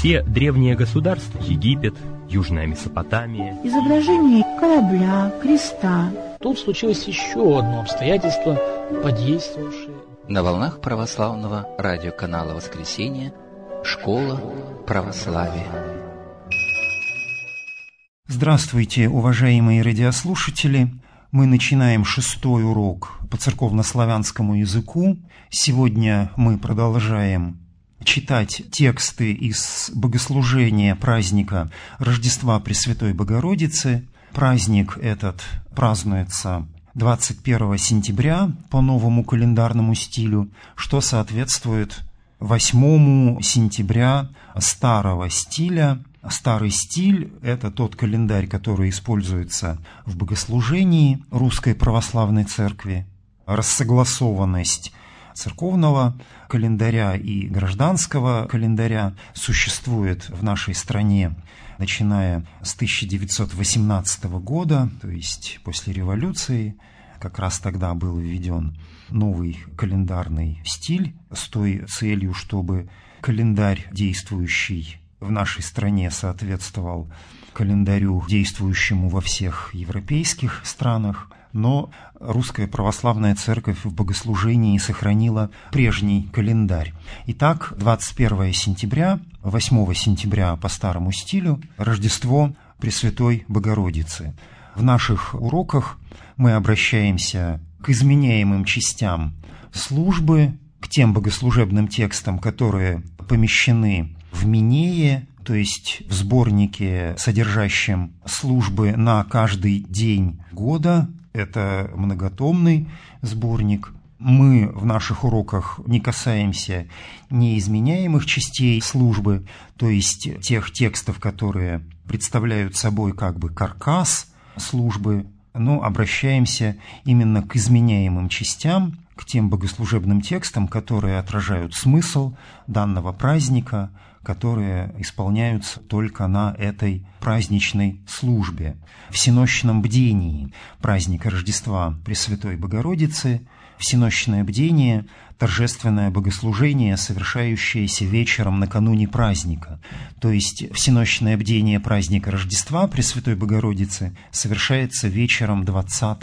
Все древние государства – Египет, Южная Месопотамия. Изображение корабля, креста. Тут случилось еще одно обстоятельство, подействовавшее. На волнах православного радиоканала «Воскресенье» «Школа православия». Здравствуйте, уважаемые радиослушатели! Мы начинаем 6-й урок по церковнославянскому языку. Сегодня мы продолжаем читать тексты из богослужения праздника Рождества Пресвятой Богородицы. Праздник этот празднуется 21 сентября по новому календарному стилю, что соответствует 8 сентября старого стиля. Старый стиль – это тот календарь, который используется в богослужении Русской Православной Церкви. Рассогласованность церковного календаря и гражданского календаря существует в нашей стране, начиная с 1918 года, то есть после революции. Как раз тогда был введен новый календарный стиль с той целью, чтобы календарь, действующий в нашей стране, соответствовал календарю, действующему во всех европейских странах, но Русская Православная Церковь в богослужении сохранила прежний календарь. Итак, 21 сентября, 8 сентября по старому стилю, Рождество Пресвятой Богородицы. В наших уроках мы обращаемся к изменяемым частям службы, к тем богослужебным текстам, которые помещены в Минее, то есть в сборнике, содержащем службы на каждый день года. Это многотомный сборник. Мы в наших уроках не касаемся неизменяемых частей службы, то есть тех текстов, которые представляют собой как бы каркас службы, но обращаемся именно к изменяемым частям, к тем богослужебным текстам, которые отражают смысл данного праздника, которые исполняются только на этой праздничной службе. Всенощном бдении праздника Рождества Пресвятой Богородицы, всенощное бдение – торжественное богослужение, совершающееся вечером накануне праздника. То есть всенощное бдение праздника Рождества Пресвятой Богородицы совершается вечером 20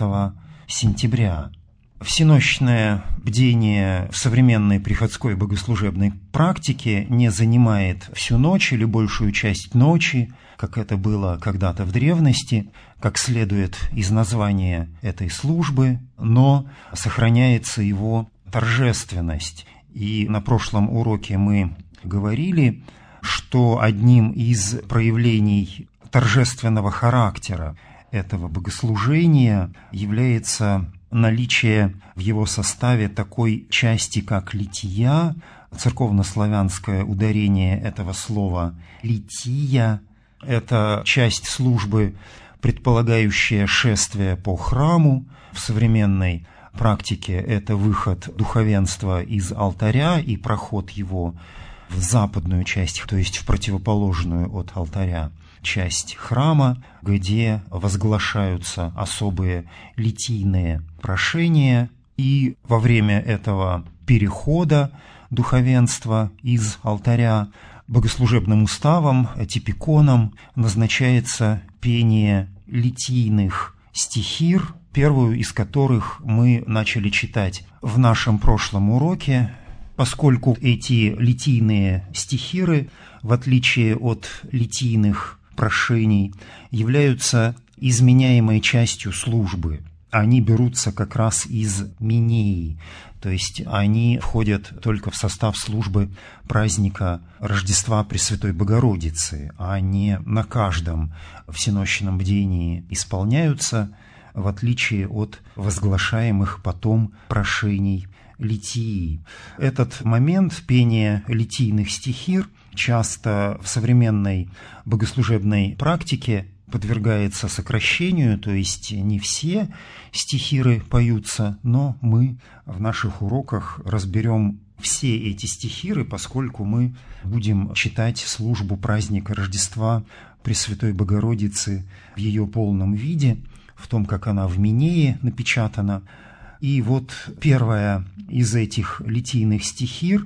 сентября. Всенощное бдение в современной приходской богослужебной практике не занимает всю ночь или большую часть ночи, как это было когда-то в древности, как следует из названия этой службы, но сохраняется его торжественность. И на прошлом уроке мы говорили, что одним из проявлений торжественного характера этого богослужения является наличие в его составе такой части, как лития, церковнославянское ударение этого слова «лития». Это часть службы, предполагающая шествие по храму. В современной практике это выход духовенства из алтаря и проход его в западную часть, то есть в противоположную от алтаря часть храма, где возглашаются особые литийные прошения, и во время этого перехода духовенства из алтаря богослужебным уставом, типиконом, назначается пение литийных стихир, первую из которых мы начали читать в нашем прошлом уроке, поскольку эти литийные стихиры, в отличие от литийных прошений, являются изменяемой частью службы. Они берутся как раз из Минеи, то есть они входят только в состав службы праздника Рождества Пресвятой Богородицы, а не на каждом всенощном бдении исполняются, в отличие от возглашаемых потом прошений литии. Этот момент пения литийных стихир часто в современной богослужебной практике подвергается сокращению, то есть не все стихиры поются, но мы в наших уроках разберем все эти стихиры, поскольку мы будем читать службу праздника Рождества Пресвятой Богородицы в ее полном виде, в том, как она в Минее напечатана. И вот первая из этих литийных стихир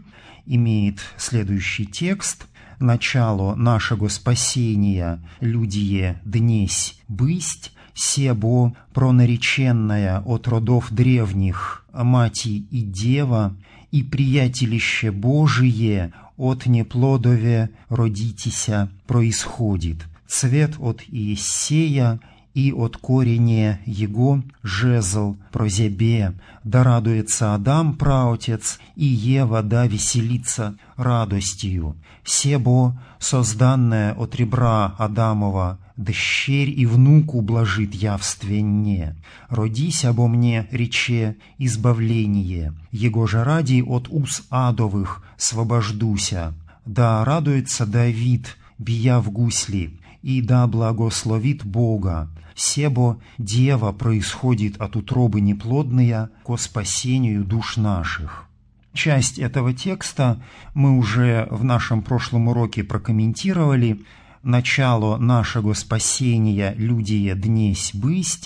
имеет следующий текст. «Начало нашего спасения, людие днесь бысть, себо пронареченная от родов древних, мати и дева, и приятелище Божие от неплодове родитеся происходит. Цвет от Иессея и от корене его жезл прозябе, да радуется Адам праотец, и Ева да веселится радостью. Себо, созданное от ребра Адамова, дщерь и внуку блажит явственне. Родись обо мне, рече, избавление, его же ради от уз адовых свобождуся. Да радуется Давид, бия в гусли, и да благословит Бога. Себо дева происходит от утробы неплодная ко спасению душ наших». Часть этого текста мы уже в нашем прошлом уроке прокомментировали. «Начало нашего спасения, людие днесь бысть,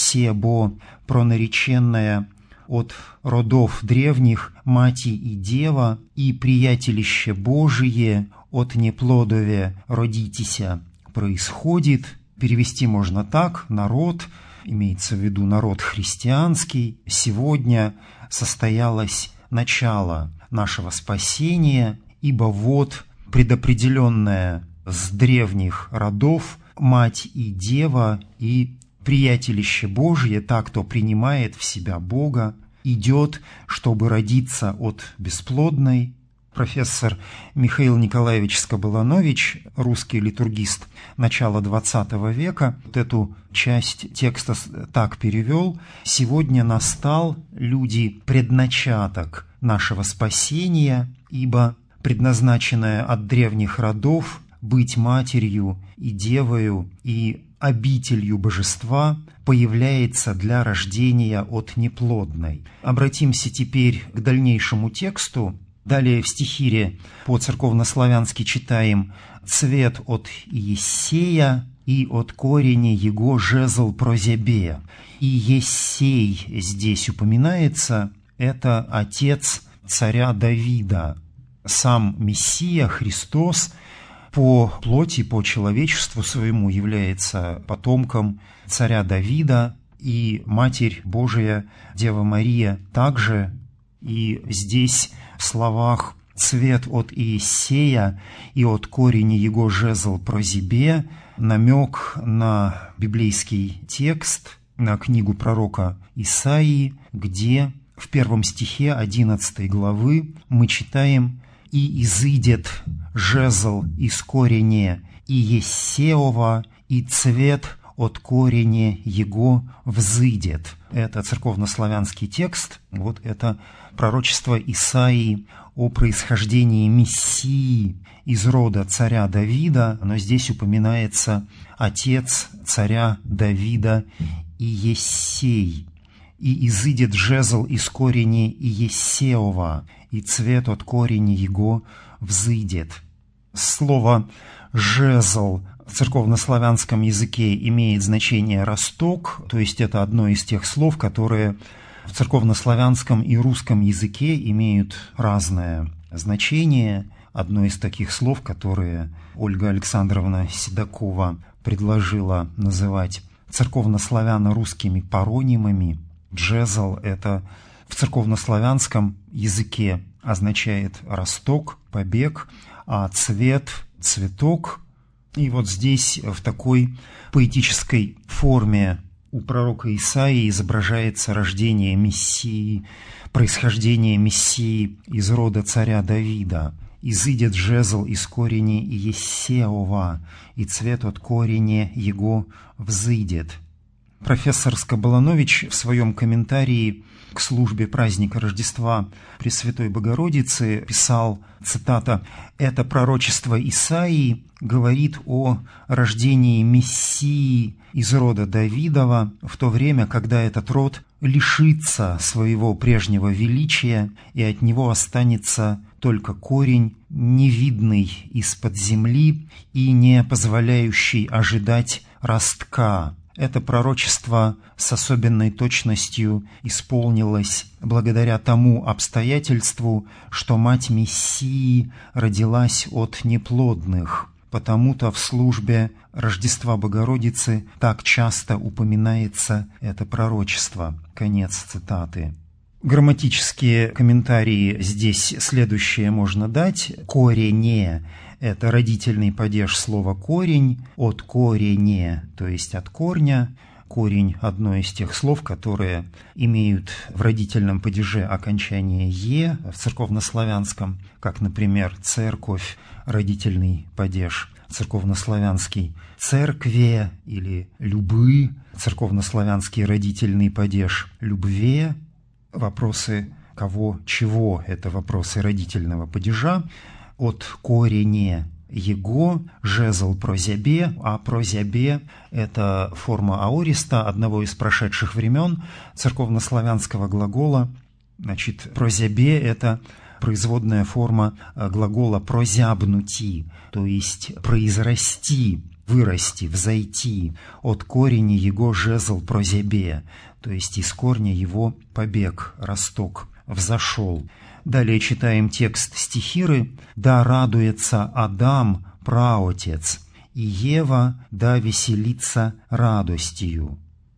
себо пронареченная от родов древних, мати и дева, и приятелище Божие от неплодове родитеся происходит». Перевести можно так: народ, имеется в виду народ христианский, сегодня состоялось начало нашего спасения, ибо вот предопределенное с древних родов мать и дева и приятелище Божие, так, кто принимает в себя Бога, идет, чтобы родиться от бесплодной. Профессор Михаил Николаевич Скобыланович, русский литургист начала XX века, вот эту часть текста так перевел: «Сегодня настал, люди, предначаток нашего спасения, ибо предназначенная от древних родов быть матерью и девою и обителью божества появляется для рождения от неплодной». Обратимся теперь к дальнейшему тексту. Далее в стихире по-церковнославянски читаем: «Цвет от Иессея и от кореня его жезл прозябе». И Иессей здесь упоминается, это отец царя Давида. Сам Мессия, Христос, по плоти, по человечеству своему является потомком царя Давида, и Матерь Божия, Дева Мария, также. И здесь в словах «цвет от Иессея и от кореня его жезл прозябе» намек на библейский текст, на книгу пророка Исаии, где в 1 стихе 11 главы мы читаем: «И изыдет жезл из кореня Иессеова, и цвет от кореня его взыдет». Это церковнославянский текст, вот это пророчество Исаии о происхождении Мессии из рода царя Давида, но здесь упоминается отец царя Давида Иессей. «И изыдет жезл из кореня Иессеова, и цвет от кореня его взыдет». Слово «жезл» в церковнославянском языке имеет значение «росток», то есть это одно из тех слов, которые в церковнославянском и русском языке имеют разное значение. Одно из таких слов, которые Ольга Александровна Седокова предложила называть церковнославяно-русскими паронимами. «Джезл» — это в церковнославянском языке означает «росток», «побег», а «цвет» — «цветок». И вот здесь в такой поэтической форме у пророка Исаии изображается рождение Мессии, происхождение Мессии из рода царя Давида. «Изыдет жезл из кореня Иессеова, и цвет от кореня его взыдет». Профессор Скобыланович в своем комментарии к службе праздника Рождества Пресвятой Богородицы писал, цитата: «Это пророчество Исаии говорит о рождении Мессии из рода Давидова в то время, когда этот род лишится своего прежнего величия, и от него останется только корень, невидный из-под земли и не позволяющий ожидать ростка». Это пророчество с особенной точностью исполнилось благодаря тому обстоятельству, что мать Мессии родилась от неплодных. Потому-то в службе Рождества Богородицы так часто упоминается это пророчество. Конец цитаты. Грамматические комментарии здесь следующее можно дать. «Корене» – это родительный падеж слова «корень», от «корене», то есть от корня. Корень – одно из тех слов, которые имеют в родительном падеже окончание «е» в церковнославянском, как, например, «церковь» – родительный падеж церковнославянский, «церкве» или «любы» – церковнославянский родительный падеж «любве». Вопросы кого, чего – это вопросы родительного падежа. От «корене» «его», жезл «прозябе», а «прозябе» – это форма аориста, одного из прошедших времен церковнославянского глагола. Значит, «прозябе» – это производная форма глагола «прозябнути», то есть «произрасти», «вырасти», «взойти». От корени «его» жезл «прозябе», то есть из корня его побег, росток, взошел. Далее читаем текст стихиры. «Да радуется Адам, праотец, и Ева да веселится радостью».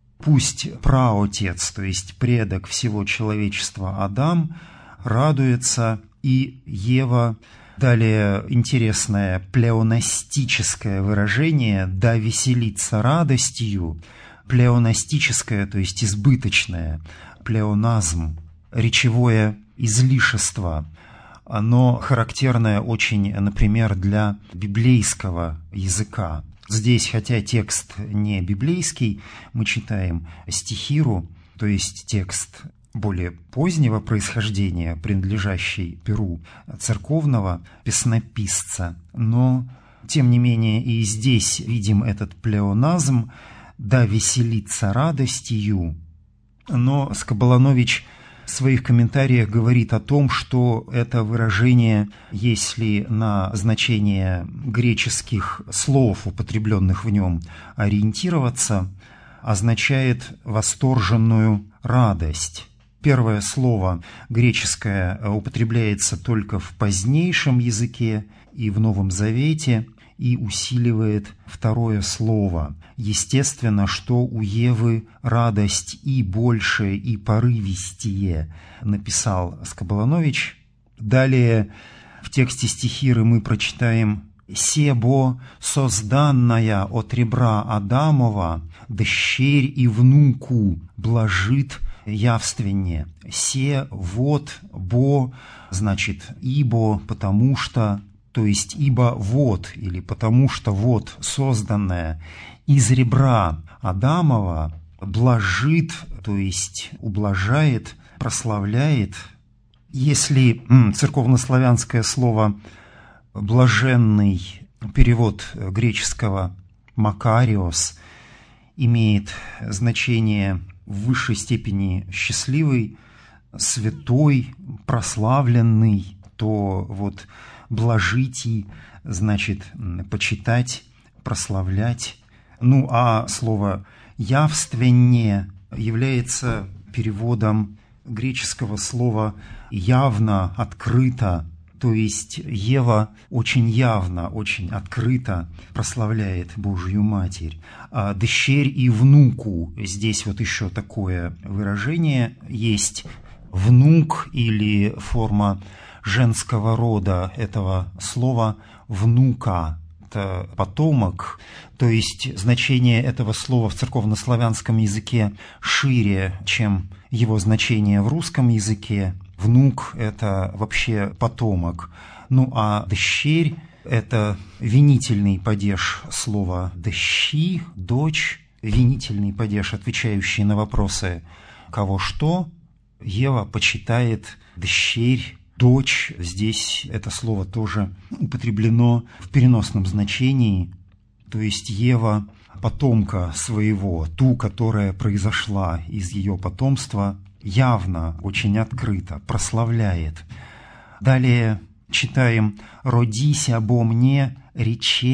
Пусть праотец, то есть предок всего человечества Адам, радуется, и Ева. Далее интересное плеонастическое выражение «да веселится радостью». Плеонастическое, то есть избыточное, плеоназм, речевое излишество. Оно характерное очень, например, для библейского языка. Здесь, хотя текст не библейский, мы читаем стихиру, то есть текст более позднего происхождения, принадлежащий перу церковного песнописца. Но, тем не менее, и здесь видим этот плеоназм «да веселится радостью». Но Скоболанович в своих комментариях говорит о том, что это выражение, если на значение греческих слов, употребленных в нем, ориентироваться, означает восторженную радость. Первое слово греческое употребляется только в позднейшем языке и в Новом Завете, и усиливает второе слово. Естественно, что у Евы радость и большее, и порывистее, написал Скоболанович. Далее в тексте стихиры мы прочитаем «Себо созданная от ребра Адамова, дщерь и внуку блажит явственне». «Се» – «вот», «бо» – значит «ибо», «потому что», то есть «ибо вот» или «потому что вот» созданное из ребра Адамова блажит, то есть ублажает, прославляет. Если церковнославянское слово «блаженный», перевод греческого «макариос», имеет значение в высшей степени счастливый, святой, прославленный, то вот блажити значит почитать, прославлять. Ну а слово «явственне» является переводом греческого слова «явно», «открыто», то есть Ева очень явно, очень открыто прославляет Божию Матерь. А дщерь и внуку, здесь вот еще такое выражение есть, внук или форма женского рода этого слова «внука». Это потомок, то есть значение этого слова в церковнославянском языке шире, чем его значение в русском языке. Внук – это вообще потомок. Ну а дщерь – это винительный падеж слова «дщи», «дочь», винительный падеж, отвечающий на вопросы «кого что». Ева почитает дщерь, дочь. Здесь это слово тоже употреблено в переносном значении, то есть Ева потомка своего, ту, которая произошла из ее потомства, явно, очень открыто прославляет. Далее читаем «Родись обо мне, рече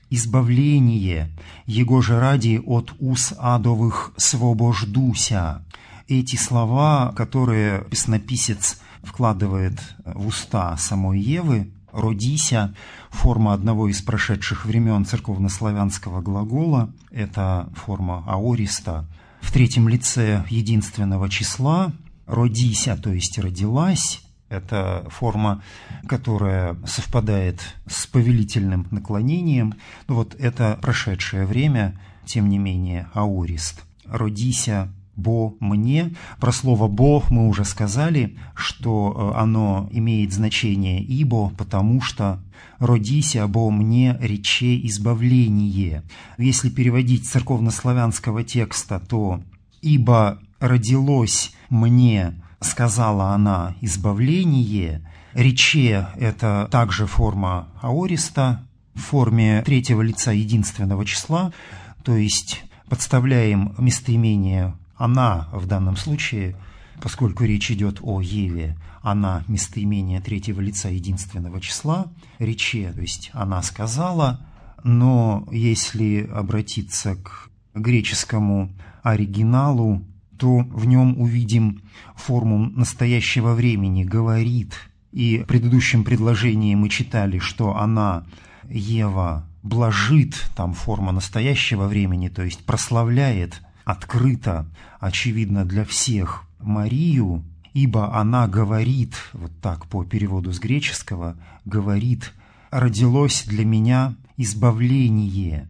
избавление, его же ради от уз адовых свобождуся». Эти слова, которые песнописец вкладывает в уста самой Евы, «родися», форма одного из прошедших времен церковнославянского глагола, это форма аориста, в третьем лице единственного числа, «родися», то есть «родилась», это форма, которая совпадает с повелительным наклонением. Но вот это прошедшее время, тем не менее, аорист. «Родися бо мне». Про слово «бо» мы уже сказали, что оно имеет значение «ибо», потому что «родися бо мне рече избавление». Если переводить с церковнославянского текста, то «ибо родилось мне», сказала она, избавление. Рече – это также форма аориста в форме третьего лица единственного числа, то есть подставляем местоимение «она» в данном случае, поскольку речь идет о Еве, она – местоимение третьего лица единственного числа, рече, то есть «она сказала», но если обратиться к греческому оригиналу, то в нем увидим форму настоящего времени «говорит». И в предыдущем предложении мы читали, что она, Ева, блажит, там форма настоящего времени, то есть прославляет открыто, очевидно для всех, Марию, ибо она говорит, вот так по переводу с греческого, говорит, «родилось для меня избавление».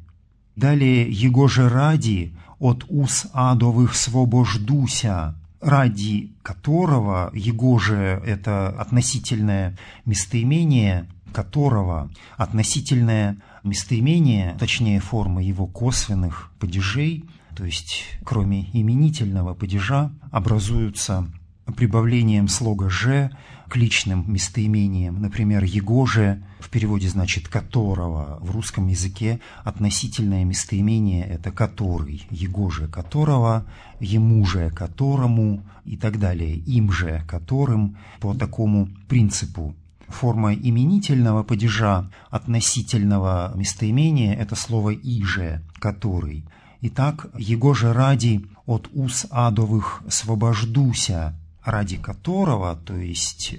Далее «его же ради от уз адовых свобождуся», ради которого, его же это относительное местоимение, которого относительное местоимение, точнее формы его косвенных падежей, то есть кроме именительного падежа, образуются прибавлением слога «же» к личным местоимениям. Например, «его же» в переводе значит «которого». В русском языке относительное местоимение – это «который». «Его же которого», «ему же которому» и так далее. «Им же которым» по такому принципу. Форма именительного падежа относительного местоимения – это слово «иже», «который». Итак, «его же ради от уз адовых свобождуся», ради которого, то есть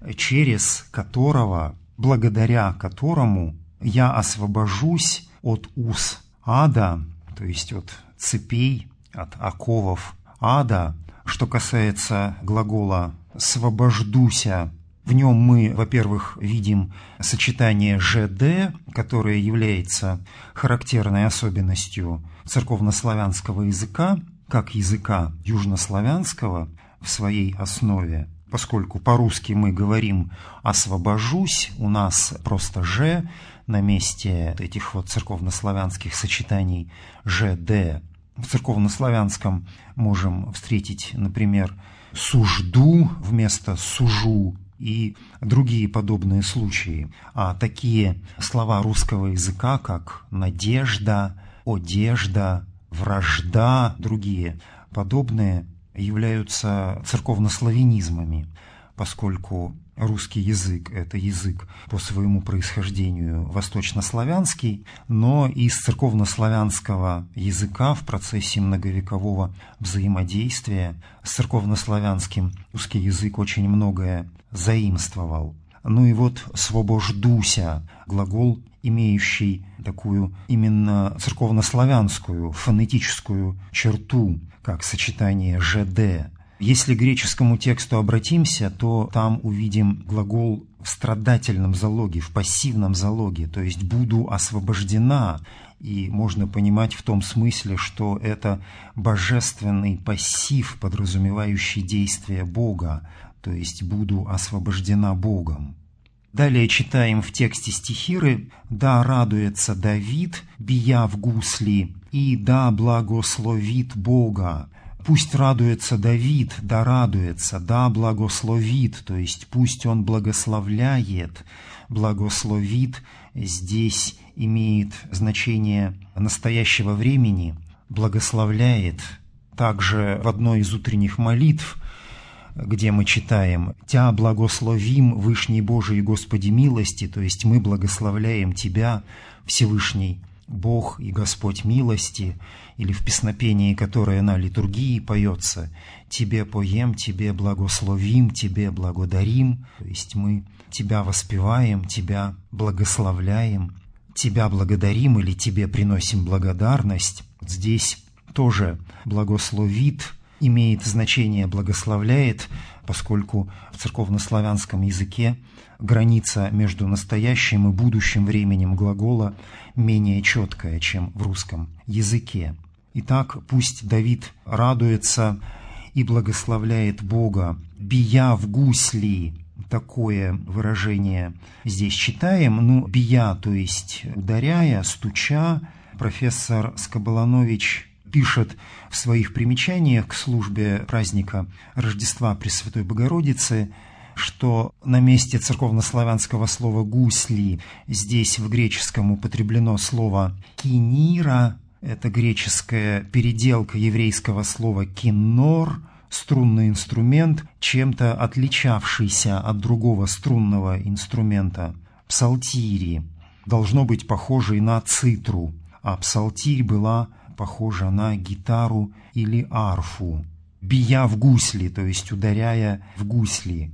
через которого, благодаря которому я освобожусь от уз ада, то есть от цепей, от оковов ада. Что касается глагола «свобождуся», в нем мы, во-первых, видим сочетание «жд», которое является характерной особенностью церковнославянского языка, как языка южнославянского в своей основе, поскольку по-русски мы говорим «освобожусь», у нас просто «ж» на месте этих вот церковнославянских сочетаний «жд». В церковнославянском можем встретить, например, «сужду» вместо «сужу» и другие подобные случаи. А такие слова русского языка, как «надежда», «одежда», «вражда», другие подобные, являются церковнославянизмами, поскольку русский язык – это язык по своему происхождению восточнославянский, но из церковнославянского языка в процессе многовекового взаимодействия с церковнославянским русский язык очень многое заимствовал. Ну и вот «свобождуся» – глагол, имеющий такую именно церковнославянскую фонетическую черту, как сочетание «жд». Если к греческому тексту обратимся, то там увидим глагол в страдательном залоге, в пассивном залоге, то есть «буду освобождена». И можно понимать в том смысле, что это божественный пассив, подразумевающий действие Бога, то есть «буду освобождена Богом». Далее читаем в тексте стихиры «Да радуется Давид, бия в гусли, и да благословит Бога». Пусть радуется Давид, да радуется, да благословит, то есть пусть он благословляет. Благословит здесь имеет значение настоящего времени, благословляет. Также в одной из утренних молитв где мы читаем «Тя благословим, Вышний Божий и Господи милости», то есть мы благословляем Тебя, Всевышний Бог и Господь милости, или в песнопении, которое на литургии поется «Тебе поем, Тебе благословим, Тебе благодарим», то есть мы Тебя воспеваем, Тебя благословляем, Тебя благодарим или Тебе приносим благодарность. Здесь тоже «благословит» имеет значение «благословляет», поскольку в церковнославянском языке граница между настоящим и будущим временем глагола менее четкая, чем в русском языке. Итак, пусть Давид радуется и благословляет Бога, бия в гусли. Такое выражение здесь читаем. Бия, то есть ударяя, стуча. Профессор Скоболанович пишет в своих примечаниях к службе праздника Рождества Пресвятой Богородицы, что на месте церковнославянского слова «гусли» здесь в греческом употреблено слово «кинира». Это греческая переделка еврейского слова «киннор», струнный инструмент, чем-то отличавшийся от другого струнного инструмента псалтири. Должно быть похожий на цитру, а псалтирь была похожа на гитару или арфу. «Бия в гусли», то есть ударяя в гусли.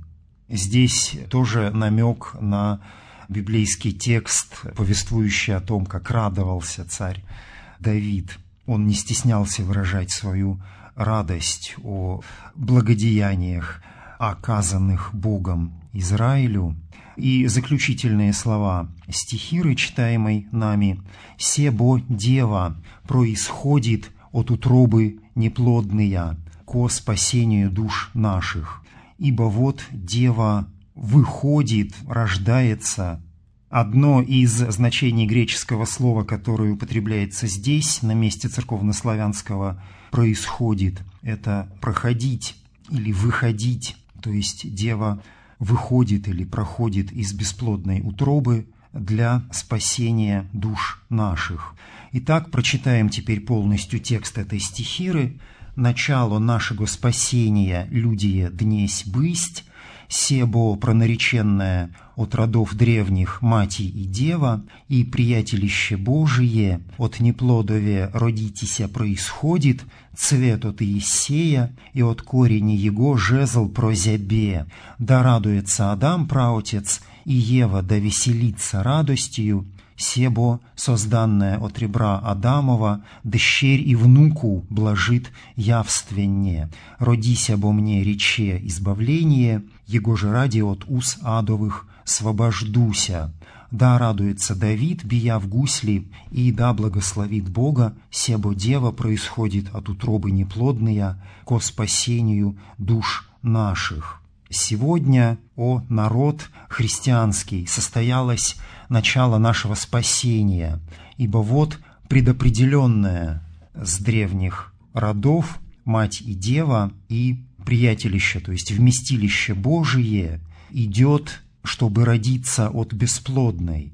Здесь тоже намек на библейский текст, повествующий о том, как радовался царь Давид. Он не стеснялся выражать свою радость о благодеяниях, оказанных Богом Израилю. И заключительные слова стихиры, читаемой нами: «Себо дева происходит от утробы неплодная ко спасению душ наших». Ибо вот дева выходит, рождается. Одно из значений греческого слова, которое употребляется здесь, на месте церковнославянского «происходит», это «проходить» или «выходить», то есть дева выходит или проходит из бесплодной утробы для спасения душ наших. Итак, прочитаем теперь полностью текст этой стихиры. «Начало нашего спасения людие днесь бысть, себо пронареченное от родов древних мати и дева, и приятелище Божие от неплодове родитеся происходит, цвет от Иисея, и от корени его жезл прозябе, да радуется Адам праотец, и Ева да веселится радостью, себо, созданное от ребра Адамова, дщерь и внуку блажит явственне. Родись обо мне рече избавление, его же ради от уз адовых свобождуся. Да радуется Давид, бия в гусли, и да благословит Бога, себо дева происходит от утробы неплодная ко спасению душ наших». Сегодня, о народ христианский, состоялось начало нашего спасения, ибо вот предопределенное с древних родов Мать и Дева и приятелище, то есть вместилище Божие, идет, чтобы родиться от бесплодной.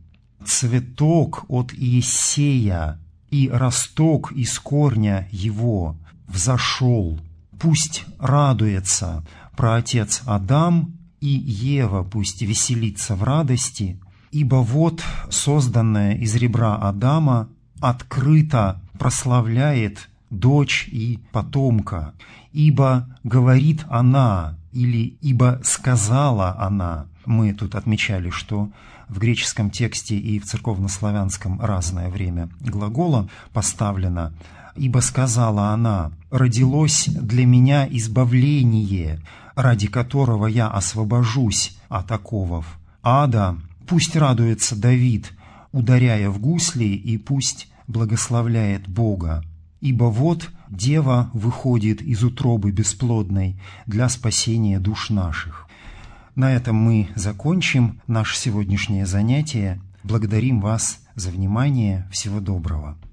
Цветок от Иессея и росток из корня его взошел. Пусть радуется праотец Адам, и Ева пусть веселится в радости, ибо вот созданная из ребра Адама открыто прославляет дочь и потомка, ибо говорит она, или ибо сказала она. Мы тут отмечали, что в греческом тексте и в церковнославянском разное время глагола поставлено. «Ибо сказала она, родилось для меня избавление, ради которого я освобожусь от оковов ада». Пусть радуется Давид, ударяя в гусли, и пусть благословляет Бога. Ибо вот дева выходит из утробы бесплодной для спасения душ наших. На этом мы закончим наше сегодняшнее занятие. Благодарим вас за внимание. Всего доброго.